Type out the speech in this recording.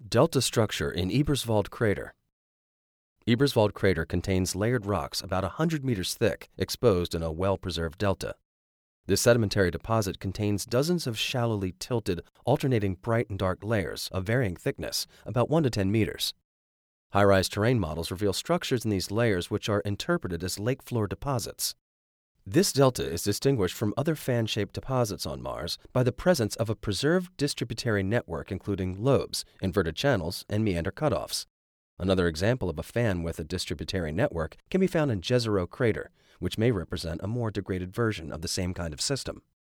Delta structure in Eberswald crater. Eberswald crater contains layered rocks about 100 meters thick, exposed in a well-preserved delta. This sedimentary deposit contains dozens of shallowly tilted, alternating bright and dark layers of varying thickness, about 1 to 10 meters. High-rise terrain models reveal structures in these layers which are interpreted as lake floor deposits. This delta is distinguished from other fan-shaped deposits on Mars by the presence of a preserved distributary network including lobes, inverted channels, and meander cutoffs. Another example of a fan with a distributary network can be found in Jezero crater, which may represent a more degraded version of the same kind of system.